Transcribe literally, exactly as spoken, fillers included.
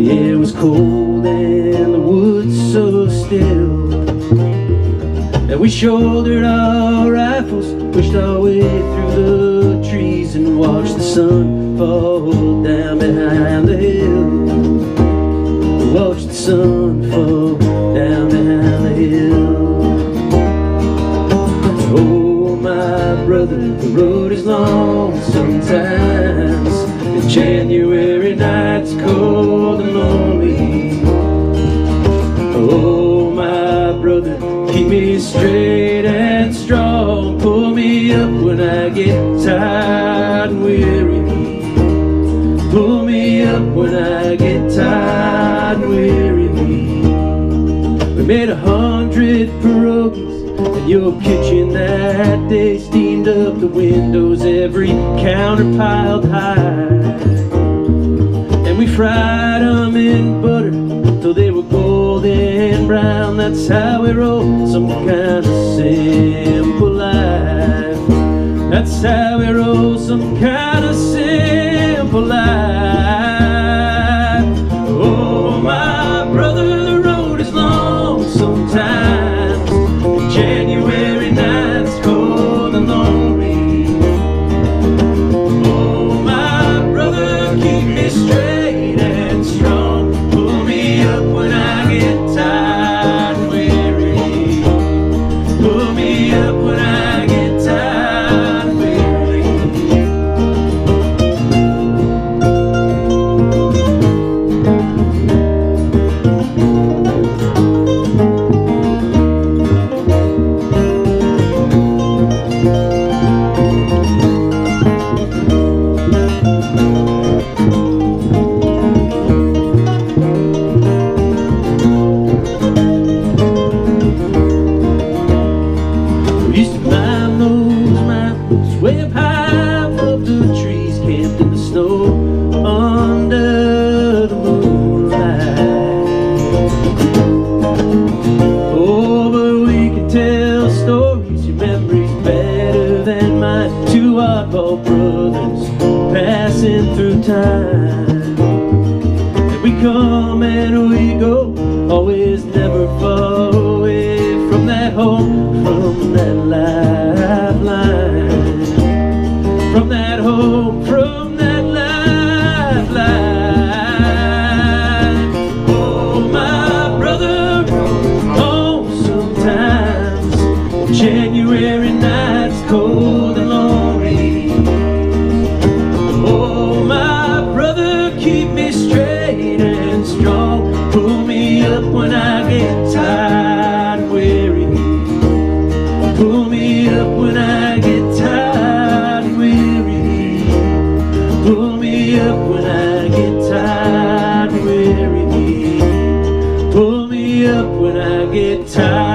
The air was cold and the woods so still that we shouldered our rifles, pushed our way through the trees, and watched the sun fall down behind the hill. Watched the sun fall down behind the hill. Oh my brother, the road is long sometimes, the January night's cold and lonely. Oh my brother, keep me straight and strong, pull me up when I get tired and weary. Pull me up when I get tired and weary. We made a hundred pierogies in your kitchen that day, steamed up the windows, every counter piled high. And we fried them in butter till they were golden brown. That's how we roll some kind of simple life. That's how we roll some kind of simple life. Oh my brother, the road is long sometimes, the January night's cold and lonely. Oh my brother, keep me straight and strong, pull me up when I get tired and weary. Pull me up when I get tired and weary. We used to climb those mountains way up high above the trees, camped in the snow under the moonlight. Oh, but we can tell stories, your memories better than mine. Two oddball brothers passing through time. And we come and we go, always never far away from that home, from that lifeline, from that home, from that lifeline. Oh my brother, home sometimes, January night's cold and lonely. Oh my brother, keep me straight and strong, pull me up when I get tired and weary. Pull me up when I get tired and weary. Pull me up when I get tired and weary. Pull me up when I get tired.